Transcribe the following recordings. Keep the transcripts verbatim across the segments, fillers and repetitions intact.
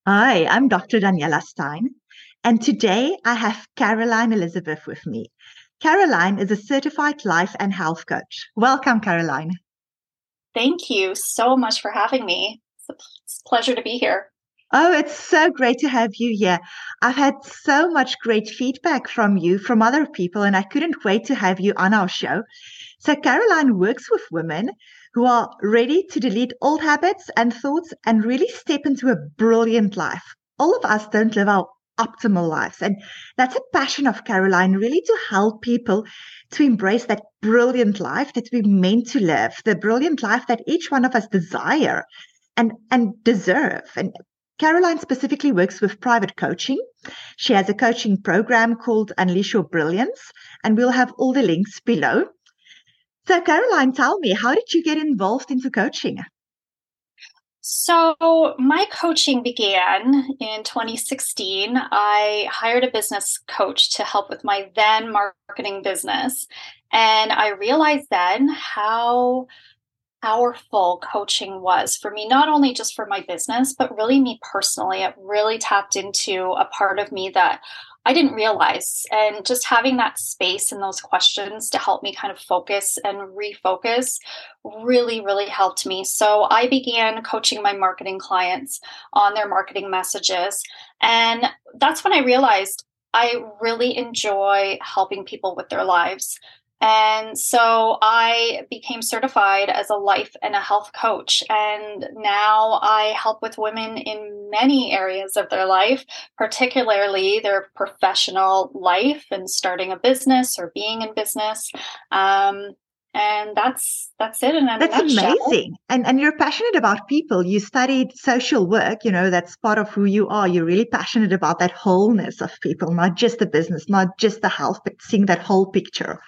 Hi, I'm doctor Daniela Stein, and today I have Caroline Elizabeth with me. Caroline is a certified life and health coach. Welcome, Caroline. Thank you so much for having me. It's a, it's a pleasure to be here. Oh, it's so great to have you here. I've had so much great feedback from you, from other people, and I couldn't wait to have you on our show. So, Caroline works with women who are ready to delete old habits and thoughts and really step into a brilliant life. All of us don't live our optimal lives. And that's a passion of Caroline, really to help people to embrace that brilliant life that we're meant to live, the brilliant life that each one of us desire and, and deserve. And Caroline specifically works with private coaching. She has a coaching program called Unleash Your Brilliance, and we'll have all the links below. So, Caroline, tell me, how did you get involved into coaching? So, my coaching began in twenty sixteen. I hired a business coach to help with my then marketing business. And I realized then how powerful coaching was for me, not only just for my business, but really me personally. It really tapped into a part of me that I didn't realize. And just having that space and those questions to help me kind of focus and refocus really, really helped me. So I began coaching my marketing clients on their marketing messages. And that's when I realized I really enjoy helping people with their lives. And so I became certified as a life and a health coach. And now I help with women in many areas of their life, particularly their professional life and starting a business or being in business. Um, and that's that's it in a That's nutshell. amazing. And and you're passionate about people. You studied social work, you know, that's part of who you are. You're really passionate about that wholeness of people, not just the business, not just the health, but seeing that whole picture.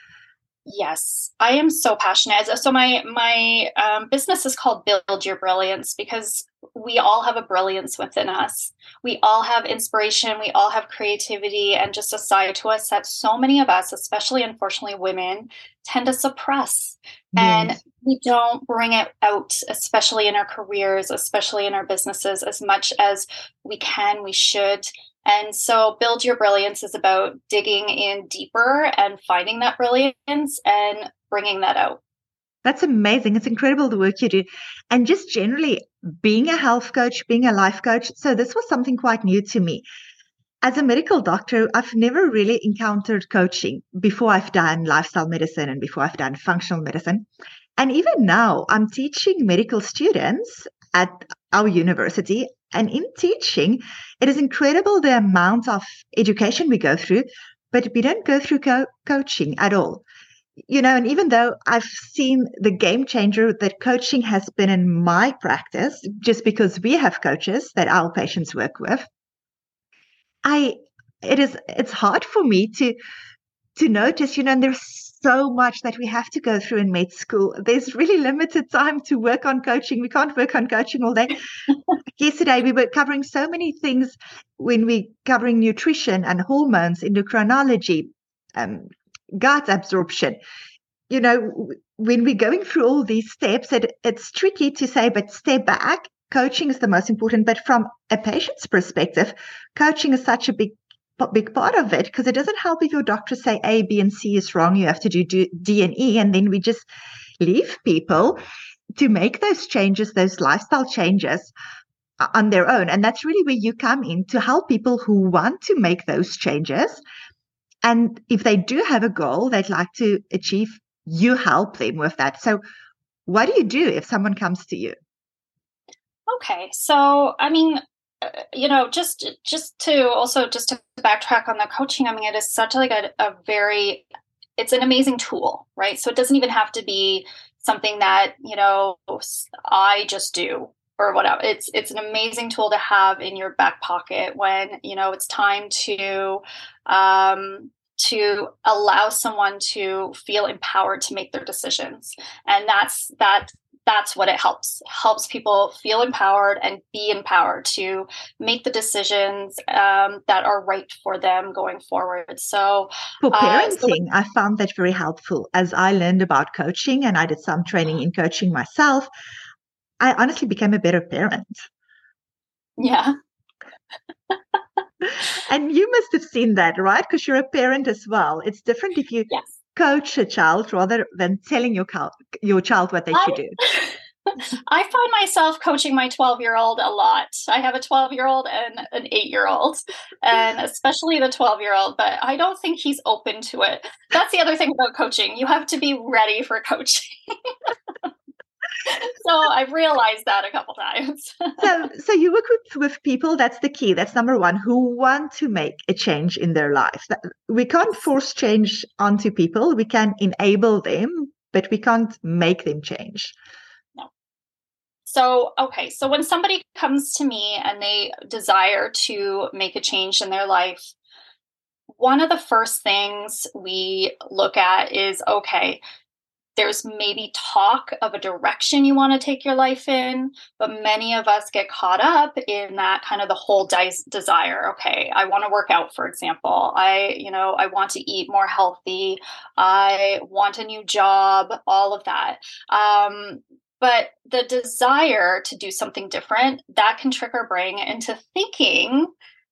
Yes, I am so passionate. So my my um, business is called Build Your Brilliance because we all have a brilliance within us. We all have inspiration. We all have creativity, and just a side to us that so many of us, especially unfortunately women, tend to suppress, and Yes. we don't bring it out, especially in our careers, especially in our businesses, as much as we can. We should. And so Build Your Brilliance is about digging in deeper and finding that brilliance and bringing that out. That's amazing. It's incredible the work you do. And just generally being a health coach, being a life coach. So this was something quite new to me. As a medical doctor, I've never really encountered coaching before I've done lifestyle medicine and before I've done functional medicine. And even now, I'm teaching medical students at our university. And in teaching, it is incredible the amount of education we go through, but we don't go through co- coaching at all. You know, and even though I've seen the game changer that coaching has been in my practice, just because we have coaches that our patients work with, I it is it's hard for me to to notice, you know, and there's so much that we have to go through in med school. There's really limited time to work on coaching. We can't work on coaching all day. Yesterday, we were covering so many things when we covering nutrition and hormones, endocrinology, um, gut absorption. You know, when we're going through all these steps, it, it's tricky to say, but step back. Coaching is the most important. But from a patient's perspective, coaching is such a big big part of it because it doesn't help if your doctors say A, B, and C is wrong. You have to do D and E, and then we just leave people to make those changes, those lifestyle changes on their own. And that's really where you come in to help people who want to make those changes. And if they do have a goal they'd like to achieve, you help them with that. So what do you do if someone comes to you? Okay, so I mean, uh, you know, just just to also just to backtrack on the coaching, I mean, it is such like a, a very, it's an amazing tool, right? So it doesn't even have to be something that, you know, I just do or whatever. It's it's an amazing tool to have in your back pocket when, you know, it's time to um to allow someone to feel empowered to make their decisions. And that's that that's what it helps helps people feel empowered and be empowered to make the decisions um, that are right for them going forward. So, For uh, so parenting, I found that very helpful as I learned about coaching and I did some training in coaching myself. I honestly became a better parent. yeah. And you must have seen that, right? Because you're a parent as well. It's different if you Yes. coach a child rather than telling your, cal- your child what they I, should do. I find myself coaching my twelve-year-old a lot. I have a twelve-year-old and an eight-year-old, and especially the twelve-year-old, but I don't think he's open to it. That's the other thing about coaching. You have to be ready for coaching. So I've realized that a couple times. so, so you work with, with people, that's the key. That's number one, who want to make a change in their life. We can't force change onto people. We can enable them, but we can't make them change. No. So, okay. So when somebody comes to me and they desire to make a change in their life, one of the first things we look at is, okay, there's maybe talk of a direction you want to take your life in, but many of us get caught up in that kind of the whole di- desire. Okay, I want to work out, for example. I, you know, I want to eat more healthy. I want a new job, all of that. Um, but the desire to do something different, that can trick our brain into thinking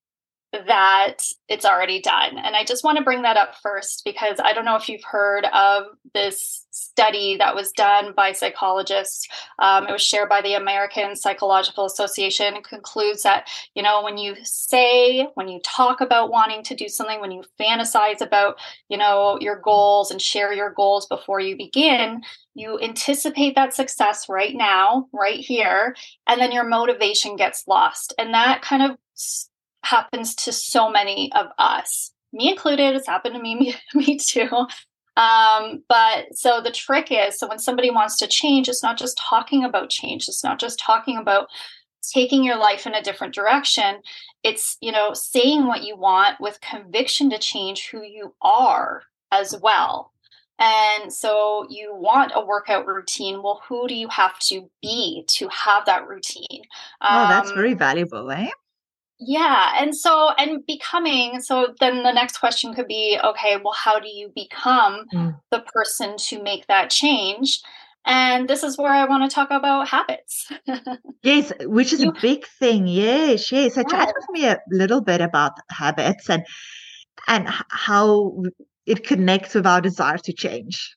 that it's already done. And I just want to bring that up first, because I don't know if you've heard of this study that was done by psychologists. Um, it was shared by the American Psychological Association. It concludes that, you know, when you say, when you talk about wanting to do something, when you fantasize about, you know, your goals and share your goals before you begin, you anticipate that success right now, right here, and then your motivation gets lost. And that kind of happens to so many of us, me included. It's happened to me, me, me too. Um, but so the trick is, so when somebody wants to change, it's not just talking about change. It's not just talking about taking your life in a different direction. It's, you know, saying what you want with conviction to change who you are as well. And so you want a workout routine. Well, who do you have to be to have that routine? Oh, that's Um, very valuable, eh? Yeah. And so, and becoming, so then the next question could be, okay, well, how do you become Mm. the person to make that change? And this is where I want to talk about habits. Yes, which is You, a big thing. Yes, yes. So chat yes. with me a little bit about habits and and h- how it connects with our desire to change.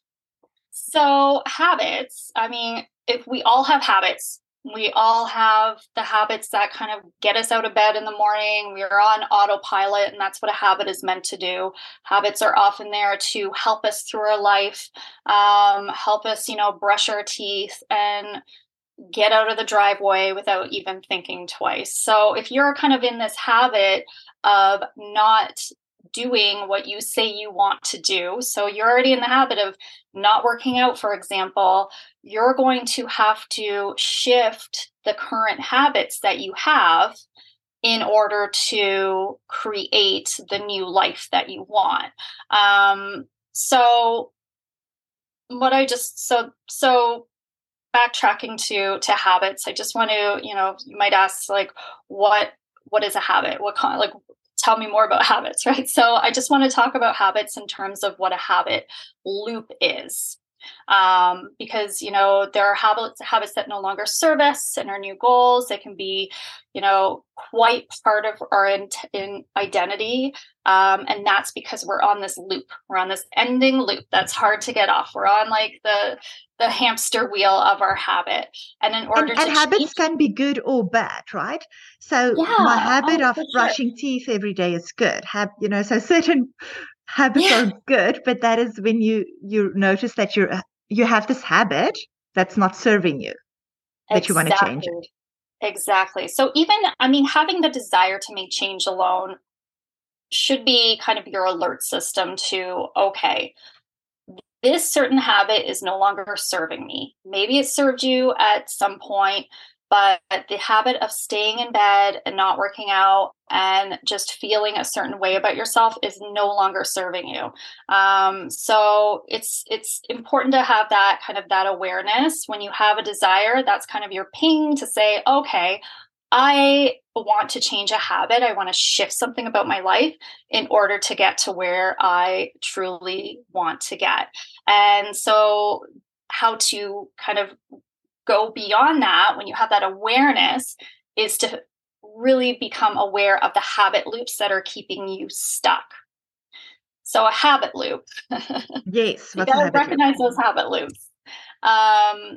So habits, I mean, if we all have habits, we all have the habits that kind of get us out of bed in the morning. We're on autopilot, and that's what a habit is meant to do. Habits are often there to help us through our life, um, help us, you know, brush our teeth and get out of the driveway without even thinking twice. So if you're kind of in this habit of not doing what you say you want to do, so you're already in the habit of not working out, for example, you're going to have to shift the current habits that you have in order to create the new life that you want. Um, so what I just, so, so backtracking to to habits, I just want to, you know, you might ask, like, what what is a habit? What kind, like, tell me more about habits, right? So I just want to talk about habits in terms of what a habit loop is. Um, because, you know, there are habits habits that no longer serve us and our new goals. They can be, you know, quite part of our in, in identity. Um, and that's because we're on this loop. We're on this ending loop that's hard to get off. We're on like the the hamster wheel of our habit. And in order And and to habits change, can be good or bad, right? So my yeah, habit oh, of for sure. brushing teeth every day is good. Have you know, so certain habits Yeah, are good, but that is when you you notice that you're you have this habit that's not serving you, that you want to change it. exactly. Exactly. So even, I mean, having the desire to make change alone should be kind of your alert system to, okay, this certain habit is no longer serving me. Maybe it served you at some point, but the habit of staying in bed and not working out and just feeling a certain way about yourself is no longer serving you. Um, so it's it's important to have that kind of that awareness when you have a desire. That's kind of your ping to say, okay, I want to change a habit. I want to shift something about my life in order to get to where I truly want to get. And so, how to kind of go beyond that when you have that awareness is to really become aware of the habit loops that are keeping you stuck. So a habit loop. Yes. You got to recognize loop? Those habit loops. Um,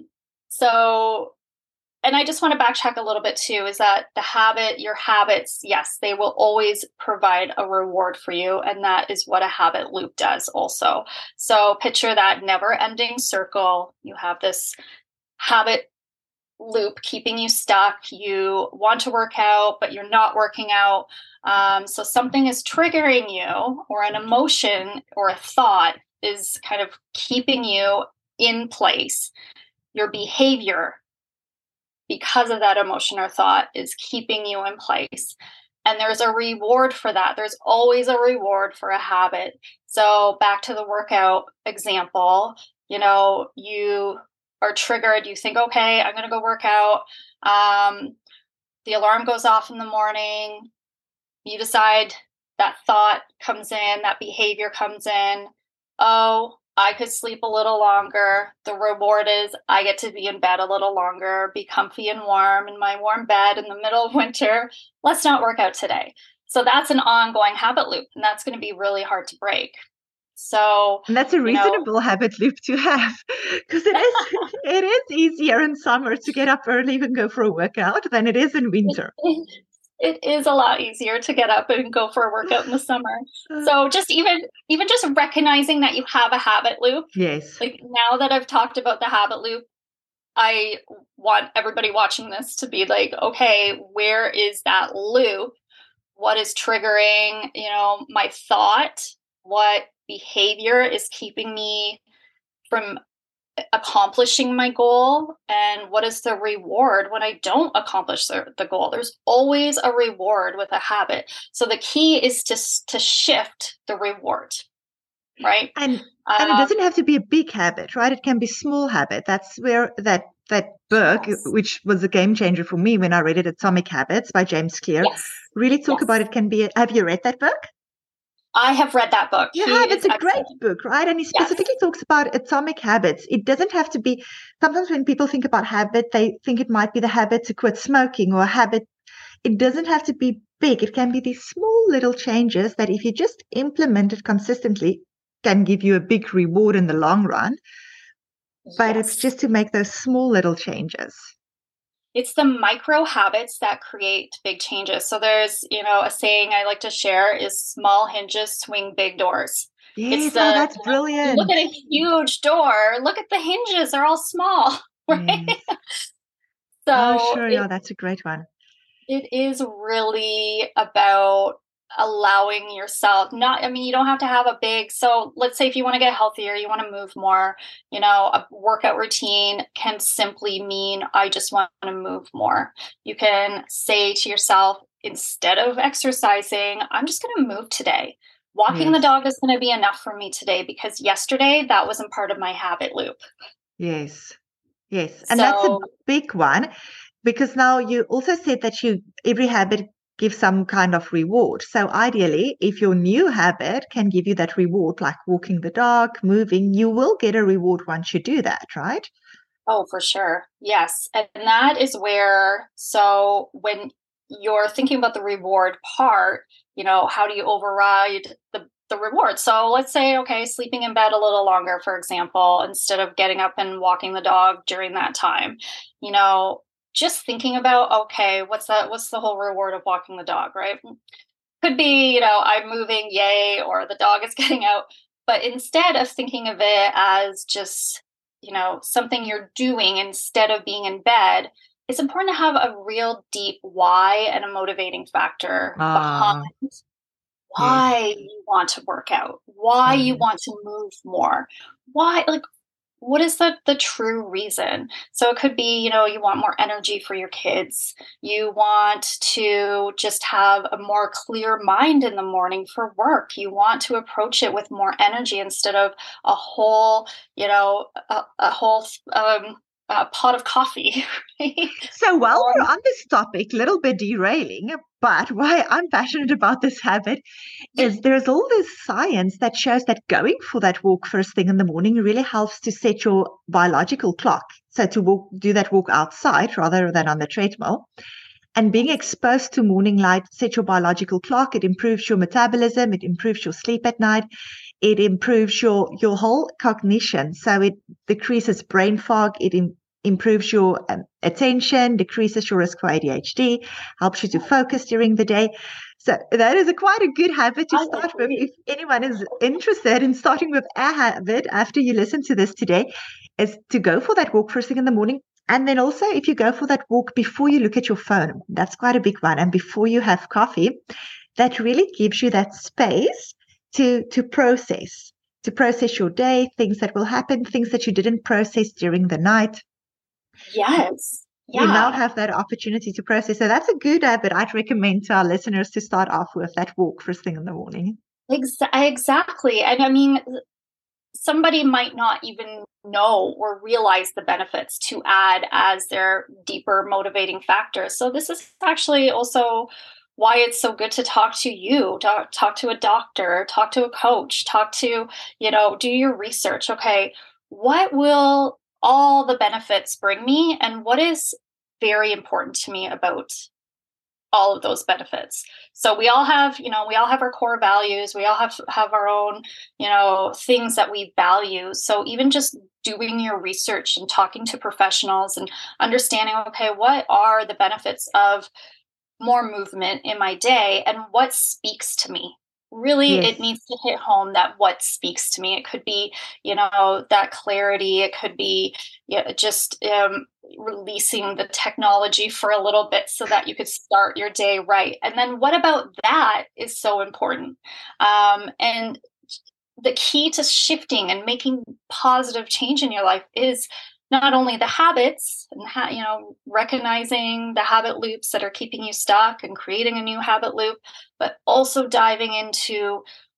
so, and I just want to backtrack a little bit too, is that the habit, your habits, yes, they will always provide a reward for you. And that is what a habit loop does also. So picture that never ending circle. You have this habit loop keeping you stuck. You want to work out, but you're not working out. Um, so something is triggering you, or an emotion or a thought is kind of keeping you in place. Your behavior, because of that emotion or thought, is keeping you in place. And there's a reward for that. There's always a reward for a habit. So back to the workout example, you know, you are triggered. You think, okay, I'm going to go work out. Um, the alarm goes off in the morning. You decide, that thought comes in, that behavior comes in. Oh, I could sleep a little longer. The reward is I get to be in bed a little longer, be comfy and warm in my warm bed in the middle of winter. Let's not work out today. So that's an ongoing habit loop, and that's going to be really hard to break. So and that's a reasonable you know, habit loop to have, because it is it is easier in summer to get up early and go for a workout than it is in winter. It, it is a lot easier to get up and go for a workout in the summer. So just even even just recognizing that you have a habit loop. Yes. Like now that I've talked about the habit loop, I want everybody watching this to be like, okay, where is that loop? What is triggering, you know, my thought? What behavior is keeping me from accomplishing my goal, and what is the reward when I don't accomplish the, the goal? There's always a reward with a habit. So the key is to, to shift the reward, right? And um, and it doesn't have to be a big habit, right? It can be small habit. That's where that that book, yes. which was a game changer for me when I read it, Atomic Habits by James Clear, yes. really talk yes. about it can be. A, have you read that book? I have read that book. You he have. It's a excellent. Great book, right? And he specifically yes. talks about atomic habits. It doesn't have to be, sometimes when people think about habit, they think it might be the habit to quit smoking or a habit. It doesn't have to be big. It can be these small little changes that if you just implement it consistently, can give you a big reward in the long run. But yes. it's just to make those small little changes. It's the micro habits that create big changes. So there's, you know, a saying I like to share is small hinges swing big doors. Yes, it's the, oh, that's brilliant. Look at a huge door. Look at the hinges. They're all small, right? Yes. So oh, sure. It, yeah, that's a great one. It is really about allowing yourself not, I mean, you don't have to have a big, so let's say if you want to get healthier, you want to move more, you know, a workout routine can simply mean, I just want to move more. You can say to yourself, instead of exercising, I'm just going to move today. Walking yes. the dog is going to be enough for me today because yesterday that wasn't part of my habit loop. Yes. Yes. And so, that's a big one because now you also said that you, every habit give some kind of reward. So ideally, if your new habit can give you that reward, like walking the dog, moving, you will get a reward once you do that, right? Oh, for sure. Yes. And that is where, so when you're thinking about the reward part, you know, how do you override the, the reward? So let's say, okay, sleeping in bed a little longer, for example, instead of getting up and walking the dog during that time, you know, just thinking about, okay, what's that? What's the whole reward of walking the dog, right? Could be, you know, I'm moving, yay, or the dog is getting out. But instead of thinking of it as just, you know, something you're doing instead of being in bed, it's important to have a real deep why and a motivating factor uh, behind why yes. you want to work out, why mm. you want to move more, why, like, what is the, the true reason? So it could be, you know, you want more energy for your kids. You want to just have a more clear mind in the morning for work. You want to approach it with more energy instead of a whole, you know, a, a whole um, a pot of coffee. So while um, we're on this topic, a little bit derailing, but why I'm passionate about this habit is there's all this science that shows that going for that walk first thing in the morning really helps to set your biological clock. So to walk, do that walk outside rather than on the treadmill. And being exposed to morning light sets your biological clock. It improves your metabolism. It improves your sleep at night. It improves your, your whole cognition. So it decreases brain fog. It im- improves your um, attention, decreases your risk for A D H D, helps you to focus during the day. So that is a quite a good habit to I start with. agree. If anyone is interested in starting with a habit after you listen to this today, is to go for that walk first thing in the morning. And then also if you go for that walk before you look at your phone, that's quite a big one. And before you have coffee, that really gives you that space to, to process, to process your day, things that will happen, things that you didn't process during the night. Yes. You now Yeah. have that opportunity to process. So that's a good habit I'd recommend to our listeners to start off with, that walk first thing in the morning. Ex- exactly. And I mean, somebody might not even know or realize the benefits to add as their deeper motivating factors. So this is actually also why it's so good to talk to you, talk, talk to a doctor, talk to a coach, talk to, you know, do your research. Okay, what will all the benefits bring me, and what is very important to me about all of those benefits? So we all have, you know, we all have our core values. We all have have our own, you know, things that we value. So even just doing your research and talking to professionals and understanding, okay, what are the benefits of more movement in my day and what speaks to me? Really, Yes. it needs to hit home that what speaks to me. It could be, you know, that clarity. It could be, yeah, just um, releasing the technology for a little bit so that you could start your day right. And then what about that is so important. Um, and the key to shifting and making positive change in your life is not only the habits and ha- you know, recognizing the habit loops that are keeping you stuck and creating a new habit loop, but also diving into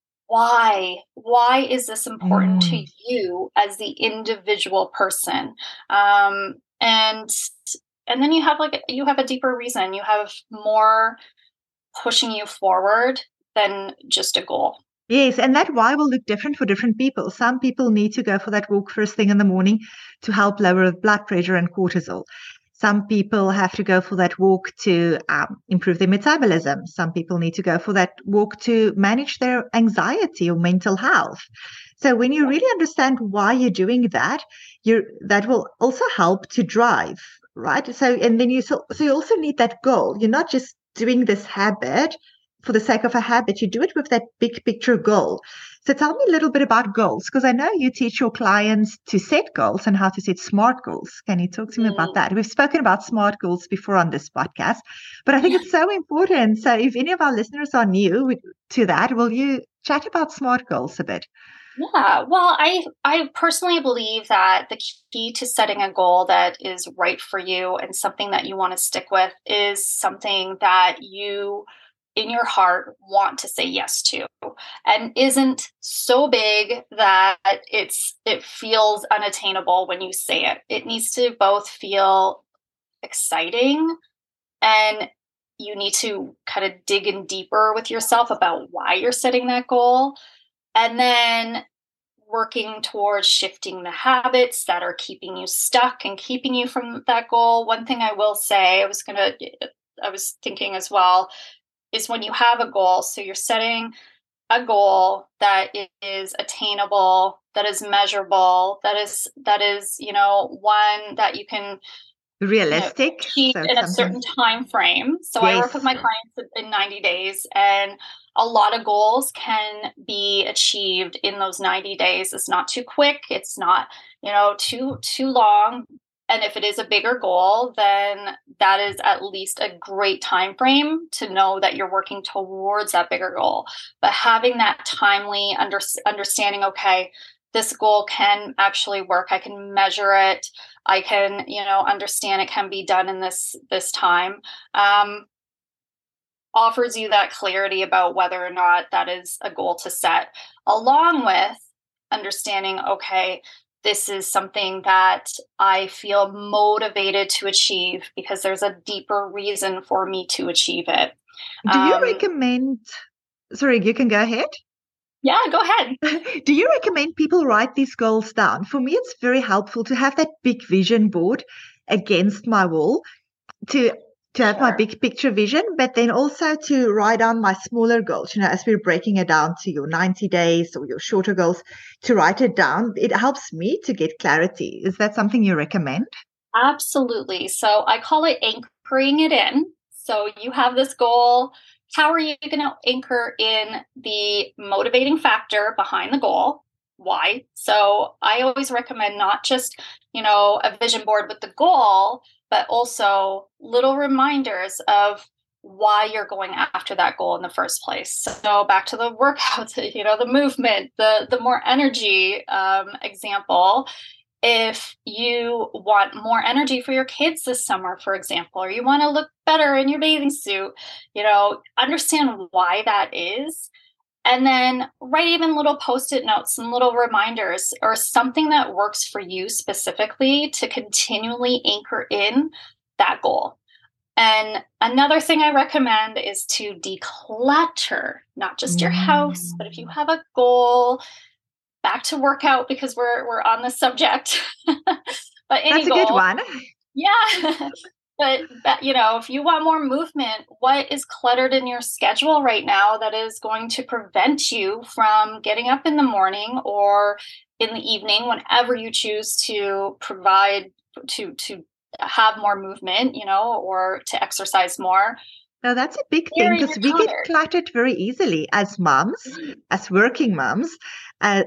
why why is this important Mm. to you as the individual person. um, and and then you have like you have a deeper reason, you have more pushing you forward than just a goal. Yes, and that why will look different for different people. Some people need to go for that walk first thing in the morning to help lower blood pressure and cortisol. Some people have to go for that walk to um, improve their metabolism. Some people need to go for that walk to manage their anxiety or mental health. So when you really understand why you're doing that, you that will also help to drive, right? So and then you so, so you also need that goal. You're not just doing this habit for the sake of a habit, you do it with that big picture goal. So tell me a little bit about goals, because I know you teach your clients to set goals and how to set SMART goals. Can you talk to me about that? We've spoken about SMART goals before on this podcast, but I think it's so important. So if any of our listeners are new to that, will you chat about SMART goals a bit? Yeah, well, I I personally believe that the key to setting a goal that is right for you and something that you want to stick with is something that you in your heart want to say yes to, and isn't so big that it's it feels unattainable when you say it. It needs to both feel exciting, and you need to kind of dig in deeper with yourself about why you're setting that goal. And then working towards shifting the habits that are keeping you stuck and keeping you from that goal. One thing I will say, I was going to, I was thinking as well, is when you have a goal, so you're setting a goal that is attainable, that is measurable, that is, that is, you know, one that you can, you know, Realistic. achieve So in it's a something. certain time frame. So I work with Yes. my clients in ninety days, and a lot of goals can be achieved in those ninety days. It's not too quick. It's not, you know, too too long. And if it is a bigger goal, then that is at least a great time frame to know that you're working towards that bigger goal. But having that timely under, understanding, okay, this goal can actually work. I can measure it. I can, you know, understand it can be done in this this time. Um, offers you that clarity about whether or not that is a goal to set, along with understanding, okay, this is something that I feel motivated to achieve because there's a deeper reason for me to achieve it. Do you Um, recommend, sorry, you can go ahead. yeah, go ahead. Do you recommend people write these goals down? For me, it's very helpful to have that big vision board against my wall to to have my Sure. big picture vision, but then also to write down my smaller goals, you know, as we're breaking it down to your ninety days or your shorter goals, to write it down. It helps me to get clarity. Is that something you recommend? Absolutely. So I call it anchoring it in. So you have this goal. How are you going to anchor in the motivating factor behind the goal? Why? So I always recommend not just, you know, a vision board with the goal, but also little reminders of why you're going after that goal in the first place. So back to the workouts, you know, the movement, the the more energy um, example. If you want more energy for your kids this summer, for example, or you want to look better in your bathing suit, you know, understand why that is. And then write even little post-it notes and little reminders or something that works for you specifically to continually anchor in that goal. And another thing I recommend is to declutter, not just your house, but if you Mm. have a goal, back to workout because we're we're on the subject. But any That's a good goal, one. yeah. But that, you know, if you want more movement, what is cluttered in your schedule right now that is going to prevent you from getting up in the morning or in the evening, whenever you choose to provide to to have more movement, you know, or to exercise more? Now, that's a big Where thing are you because we get cluttered? cluttered very easily as moms, as working moms. Uh,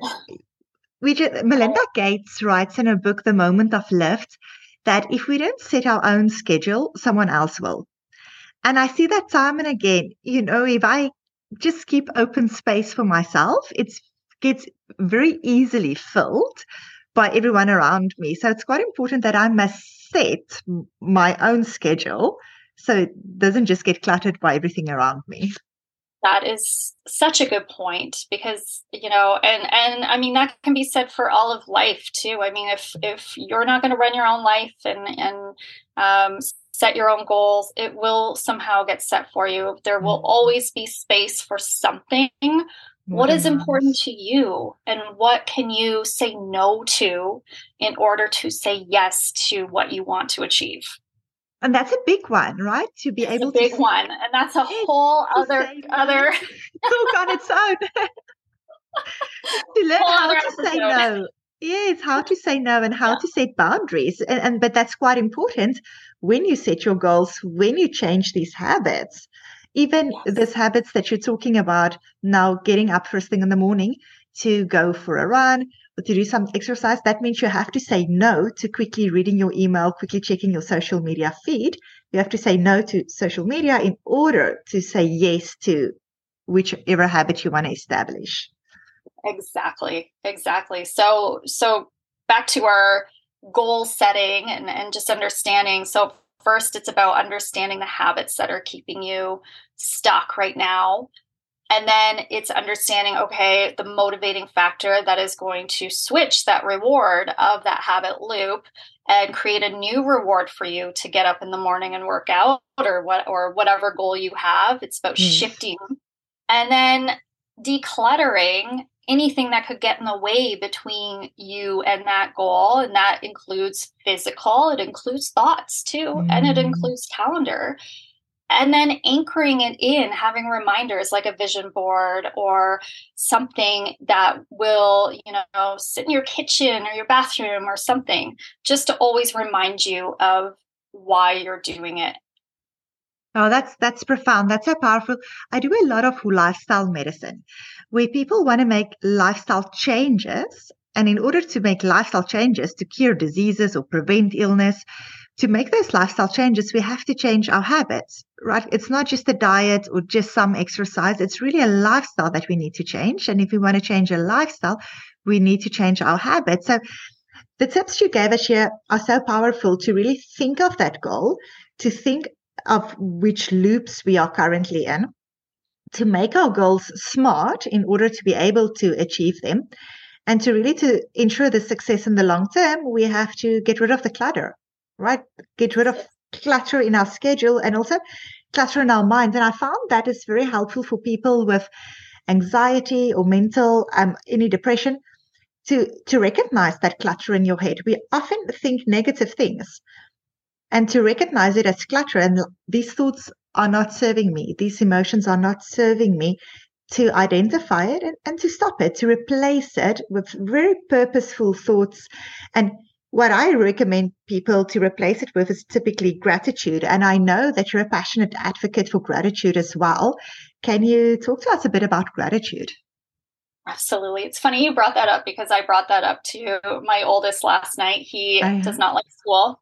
we just, Melinda Gates writes in her book, The Moment of Lift, that if we don't set our own schedule, someone else will. And I see that time and again. You know, if I just keep open space for myself, it gets very easily filled by everyone around me. So it's quite important that I must set m- my own schedule so it doesn't just get cluttered by everything around me. That is such a good point because, you know, and and I mean that can be said for all of life too. I mean, if if you're not going to run your own life and and um, set your own goals, it will somehow get set for you. There will Mm. always be space for something. More What is important demands. to you, and what can you say no to in order to say yes to what you want to achieve? And that's a big one, right? To be It's a able to, big s- one, and that's a yes, whole to other say no, other talk on its own. To learn whole how other to say episode. no. Yes, how to say no and how Yeah. to set boundaries. And, and but that's quite important when you set your goals, when you change these habits. Even Yes. these habits that you're talking about now, getting up first thing in the morning to go for a run or to do some exercise, that means you have to say no to quickly reading your email, quickly checking your social media feed. You have to say no to social media in order to say yes to whichever habit you want to establish. Exactly. Exactly. So so back to our goal setting and, and just understanding. So first it's about understanding the habits that are keeping you stuck right now. And then it's understanding, okay, the motivating factor that is going to switch that reward of that habit loop and create a new reward for you to get up in the morning and work out or what or whatever goal you have. It's about Yes. shifting and then decluttering anything that could get in the way between you and that goal. And that includes physical, it includes thoughts too, and it Mm. includes calendar. And then anchoring it in, having reminders like a vision board or something that will, you know, sit in your kitchen or your bathroom or something, just to always remind you of why you're doing it. Oh, that's that's profound. That's so powerful. I do a lot of lifestyle medicine where people want to make lifestyle changes. And in order to make lifestyle changes to cure diseases or prevent illness, to make those lifestyle changes, we have to change our habits, right? It's not just a diet or just some exercise. It's really a lifestyle that we need to change. And if we want to change a lifestyle, we need to change our habits. So the tips you gave us here are so powerful to really think of that goal, to think of which loops we are currently in, to make our goals smart in order to be able to achieve them, and to really to ensure the success in the long term, we have to get rid of the clutter, right? Get rid of clutter in our schedule and also clutter in our minds. And I found that is very helpful for people with anxiety or mental um any depression to to recognize that clutter in your head. We often think negative things, and to recognize it as clutter. And these thoughts are not serving me. These emotions are not serving me. To identify it and, and to stop it, to replace it with very purposeful thoughts. And what I recommend people to replace it with is typically gratitude. And I know that you're a passionate advocate for gratitude as well. Can you talk to us a bit about gratitude? Absolutely. It's funny you brought that up because I brought that up to my oldest last night. He I, does not like school.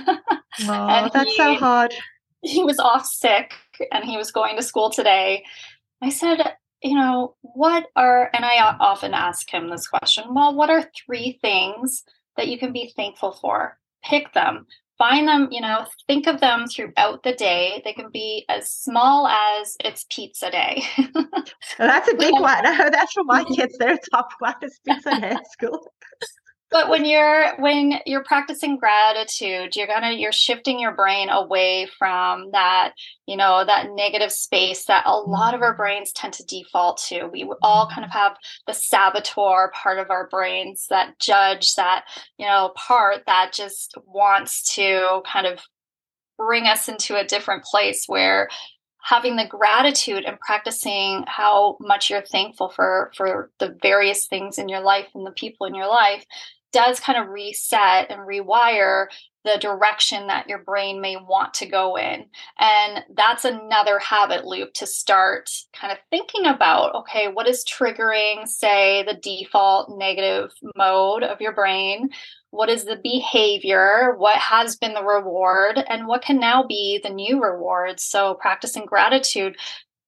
oh, and that's he, so hard. He was off sick and he was going to school today. I said, you know, what are, and I often ask him this question, well, what are three things that you can be thankful for? Pick them. Find them, you know, think of them throughout the day. They can be as small as it's pizza day. Well, that's a big one. That's for my kids. Their top one is pizza day at school. But when you're when you're practicing gratitude, you're gonna you're shifting your brain away from that, you know, that negative space that a lot of our brains tend to default to. We all kind of have the saboteur part of our brains, that judge, that, you know, part that just wants to kind of bring us into a different place where having the gratitude and practicing how much you're thankful for for the various things in your life and the people in your life does kind of reset and rewire the direction that your brain may want to go in. And that's another habit loop to start kind of thinking about, okay, what is triggering, say, the default negative mode of your brain? What is the behavior? What has been the reward? And what can now be the new reward? So practicing gratitude,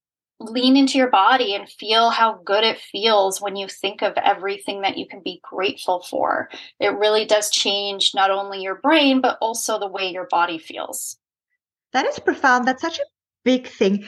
lean into your body and feel how good it feels when you think of everything that you can be grateful for. It really does change not only your brain, but also the way your body feels. That is profound. That's such a big thing.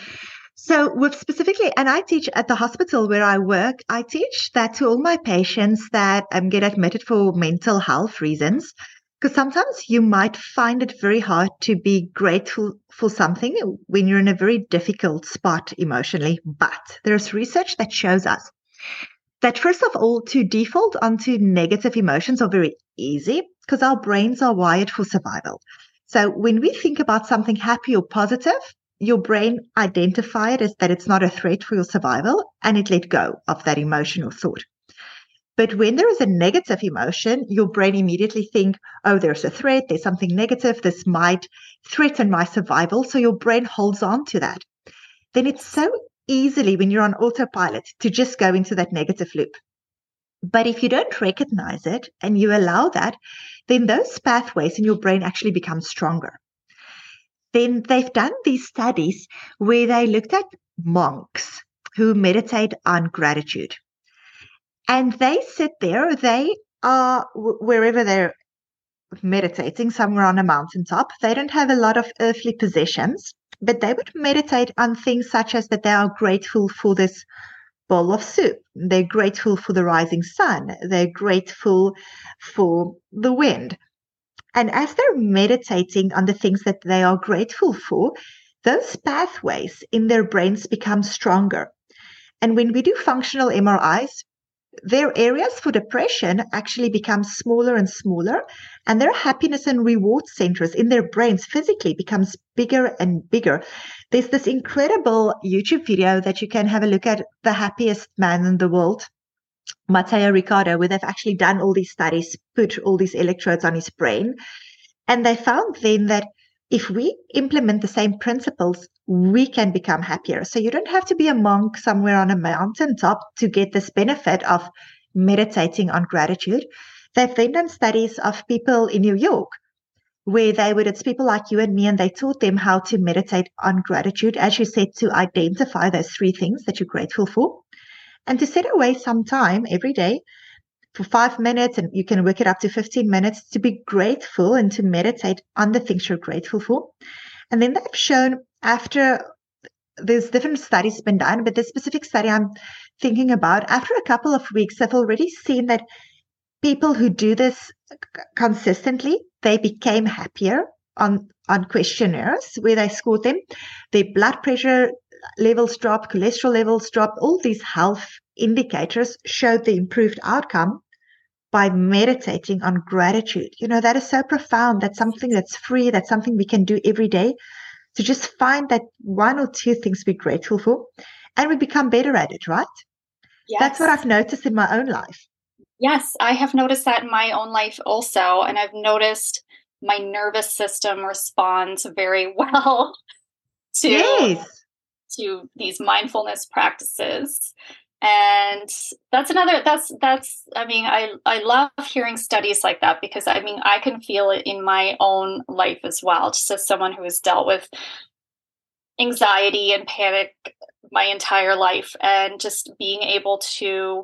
So with specifically, and I teach at the hospital where I work, I teach that to all my patients that um, get admitted for mental health reasons. Because sometimes you might find it very hard to be grateful for something when you're in a very difficult spot emotionally. But there's research that shows us that, first of all, to default onto negative emotions are very easy because our brains are wired for survival. So when we think about something happy or positive, your brain identifies it as that it's not a threat for your survival, and it let go of that emotion or thought. But when there is a negative emotion, your brain immediately think, oh, there's a threat, there's something negative, this might threaten my survival. So your brain holds on to that. Then it's so easily, when you're on autopilot, to just go into that negative loop. But if you don't recognize it and you allow that, then those pathways in your brain actually become stronger. Then they've done these studies where they looked at monks who meditate on gratitude. And they sit there, they are wherever they're meditating, somewhere on a mountaintop. They don't have a lot of earthly possessions, but they would meditate on things such as that they are grateful for this bowl of soup. They're grateful for the rising sun. They're grateful for the wind. And as they're meditating on the things that they are grateful for, those pathways in their brains become stronger. And when we do functional M R Is, their areas for depression actually become smaller and smaller, and their happiness and reward centers in their brains physically becomes bigger and bigger. There's this incredible YouTube video that you can have a look at, The Happiest Man in the World, Matteo Riccardo, where they've actually done all these studies, put all these electrodes on his brain. And they found then that if we implement the same principles, we can become happier. So you don't have to be a monk somewhere on a mountaintop to get this benefit of meditating on gratitude. They've then done studies of people in New York where they would, it's people like you and me, and they taught them how to meditate on gratitude, as you said, to identify those three things that you're grateful for, and to set away some time every day for five minutes, and you can work it up to fifteen minutes, to be grateful and to meditate on the things you're grateful for. And then they've shown, after, there's different studies been done, but the specific study I'm thinking about, after a couple of weeks, they've already seen that people who do this consistently, they became happier on, on questionnaires where they scored them. Their blood pressure levels dropped, cholesterol levels dropped, all these health indicators showed the improved outcome by meditating on gratitude. You know, that is so profound. That's something that's free. That's something we can do every day. So just find that one or two things to be grateful for, and we become better at it, right? Yes. That's what I've noticed in my own life. Yes, I have noticed that in my own life also. And I've noticed my nervous system responds very well to, yes. to these mindfulness practices. And that's another, that's, that's, I mean, I, I love hearing studies like that, because I mean, I can feel it in my own life as well, just as someone who has dealt with anxiety and panic my entire life, and just being able to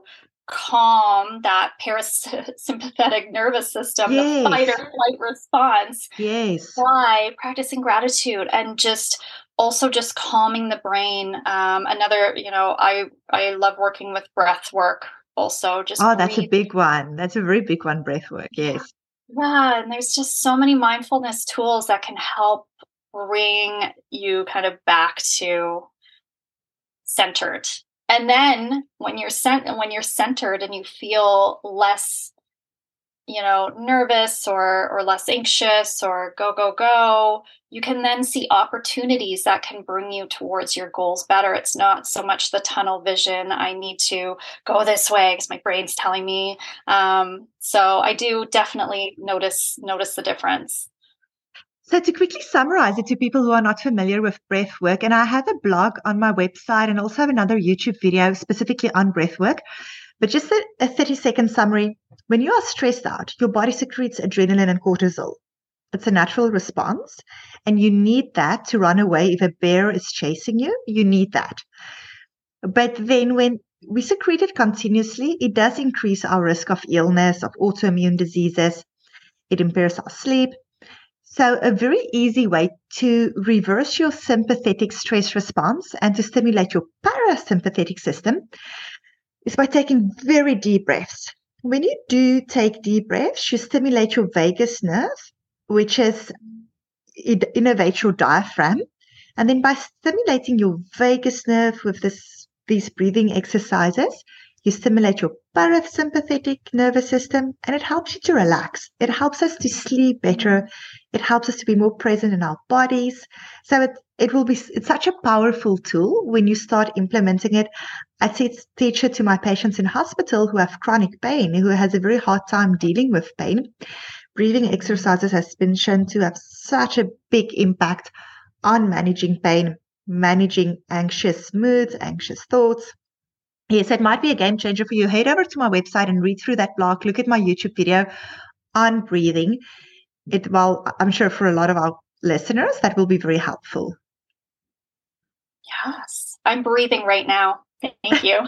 calm that parasympathetic nervous system, yes. the fight or flight response, yes. by practicing gratitude and just also just calming the brain. Um, another, you know, I I love working with breath work also. Just oh, that's breathe. a big one. That's a very big one, breath work. Yes. Yeah, and there's just so many mindfulness tools that can help bring you kind of back to centered. And then when you're cent- when you're centered and you feel less, you know, nervous or or less anxious or go go go, you can then see opportunities that can bring you towards your goals better. It's not so much the tunnel vision. I need to go this way because my brain's telling me. Um, so I do definitely notice notice the difference. So to quickly summarize it to people who are not familiar with breath work, and I have a blog on my website and also have another YouTube video specifically on breath work, but just a, a thirty second summary. When you are stressed out, your body secretes adrenaline and cortisol. It's a natural response, and you need that to run away. If a bear is chasing you, you need that. But then when we secrete it continuously, it does increase our risk of illness, of autoimmune diseases. It impairs our sleep. So a very easy way to reverse your sympathetic stress response and to stimulate your parasympathetic system is by taking very deep breaths. When you do take deep breaths, you stimulate your vagus nerve, which is it innervates your diaphragm. And then by stimulating your vagus nerve with this these breathing exercises, you stimulate your parasympathetic nervous system, and it helps you to relax. It helps us to sleep better. It helps us to be more present in our bodies. So it, it will be it's such a powerful tool when you start implementing it. I teach it to my patients in hospital who have chronic pain, who has a very hard time dealing with pain. Breathing exercises has been shown to have such a big impact on managing pain, managing anxious moods, anxious thoughts. Yes, it might be a game changer for you. Head over to my website and read through that blog. Look at my YouTube video on breathing. It will, I'm sure for a lot of our listeners, that will be very helpful. Yes, I'm breathing right now. Thank you.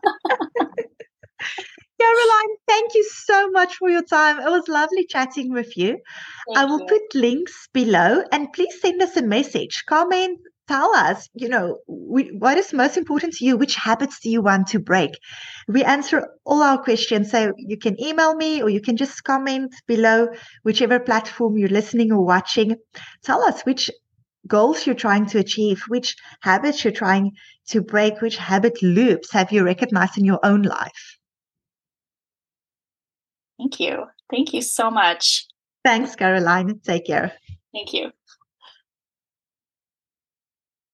Caroline, thank you so much for your time. It was lovely chatting with you. Thank I will you. put links below, and please send us a message. Comment, tell us, you know, we, what is most important to you? Which habits do you want to break? We answer all our questions. So you can email me or you can just comment below, whichever platform you're listening or watching. Tell us which goals you're trying to achieve, which habits you're trying to break, which habit loops have you recognized in your own life. Thank you. Thank you so much. Thanks, Caroline. Take care. Thank you.